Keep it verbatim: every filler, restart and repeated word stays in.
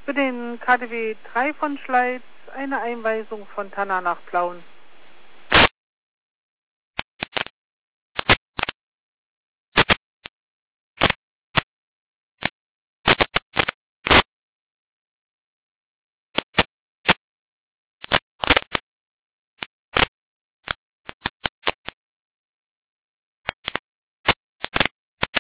Für den K D W drei von Schleiz eine Einweisung von Tanner nach Plauen.